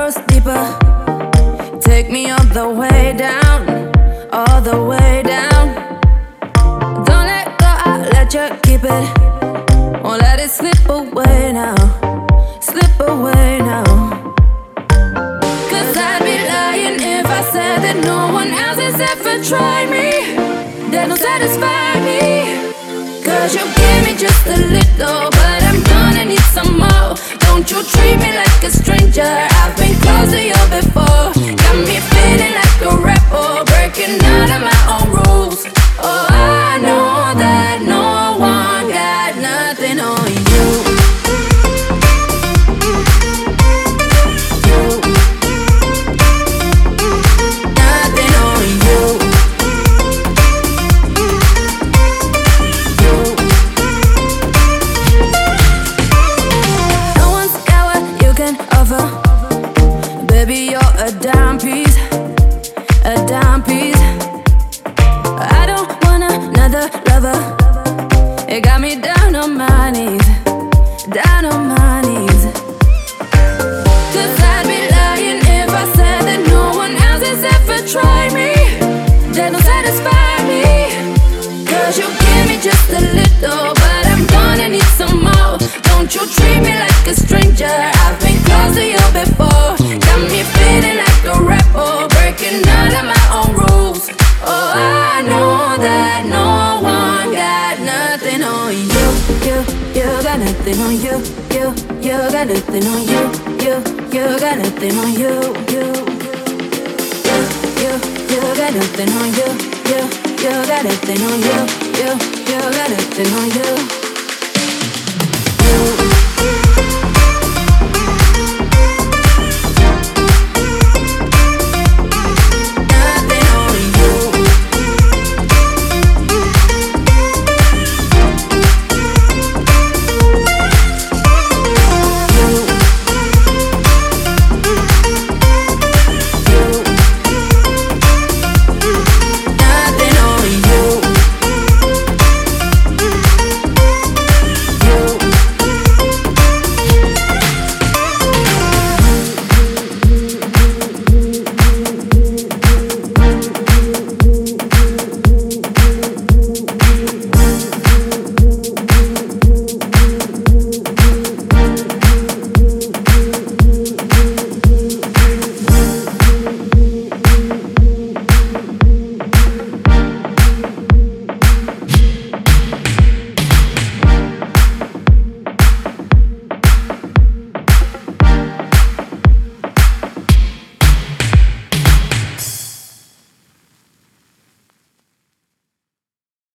goes deeper. Take me all the way down, all the way down. Don't let go, I'll let you keep it. Won't let it slip away now, slip away now. Cause I'd be lying if I said that no one else has ever tried me, that don't satisfy me. Cause you give me just a little, but I'm gonna need some more. Don't you treat me like a stranger, I've been close to you before. Got me feeling like a rebel, breaking out of my own rules. Oh, I know that no one got nothing on you. Nothing on you. No one's got what you can offer. Baby, you're a dime piece, a dime piece. I don't want another lover. It got me down on my knees, down on my knees. Cause I'd be lying if I said that no one else has ever tried me, that don't satisfy me. Cause you give me just a little, but I'm gonna need some more. Don't you treat me like a stranger, I've been close to you before. Got me feeling like a rebel, breaking out of my own rules. Oh, I know that no one got nothing on you. You got nothing on you. You got nothing on you. You got nothing on you. You got nothing on you. You got nothing on you. You got nothing on you.